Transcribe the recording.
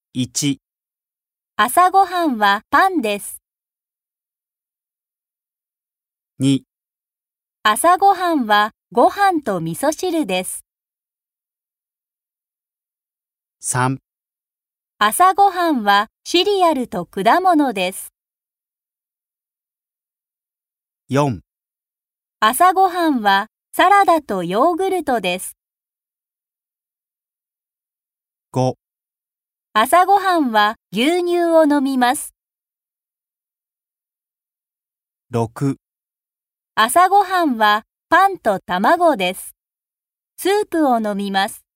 1、 朝ごはんはパンです。 2、 朝ごはんはご飯と味噌汁です。 3、 朝ごはんはシリアルと果物です。 4、 朝ごはんはサラダとヨーグルトです。 5、 朝ごはんは牛乳を飲みます。 6、 朝ごはんはパンと卵です。スープを飲みます。